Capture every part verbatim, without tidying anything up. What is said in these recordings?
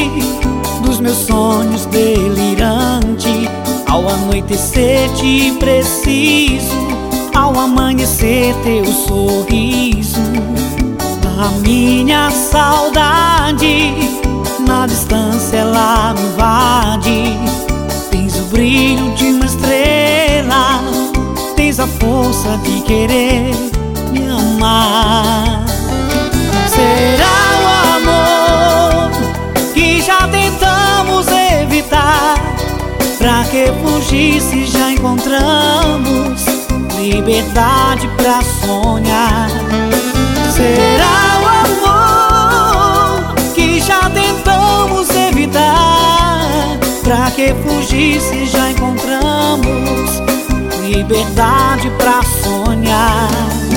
dos meus sonhos delirante. Ao anoitecer te preciso, ao amanhecer teu sorriso. A minha saudade na distância ela me invade. Tens o brilho de uma estrela, tens a força de querer me amar. Será o amor que já tentamos evitar? Pra que fugir se já encontramos liberdade pra sonhar? Será o amor que já tentamos evitar? Pra que fugir se já encontramos liberdade pra sonhar?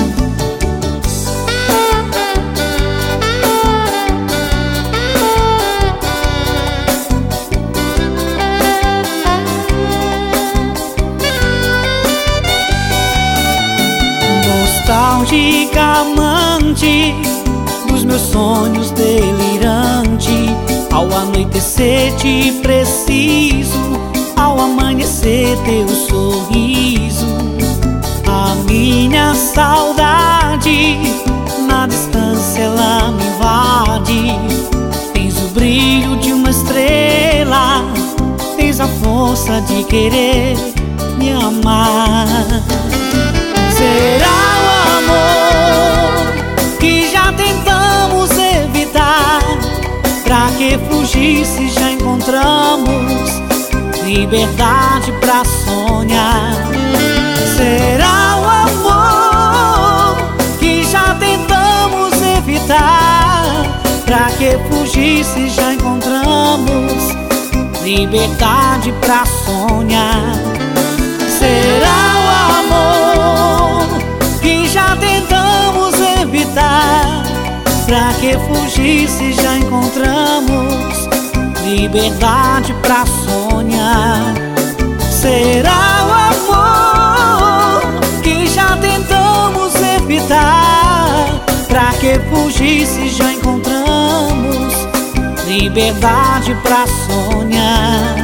Nostálgica amante dos meus sonhos delirante. Ao anoitecer te preciso, ao amanhecer teu sorriso. A minha saudade na distância ela me invade. Tens o brilho de uma estrela, tens a força de querer me amar. Será o amor que já tentamos evitar? Pra que fugir se já encontramos liberdade pra sonhar? Será o amor que já tentamos evitar? Pra que fugir se já encontramos liberdade pra sonhar? Será o amor que já tentamos evitar? Pra que fugir se já encontramos liberdade pra sonhar? Será o amor que já tentamos evitar? Pra que fugir se já encontramos liberdade pra sonhar?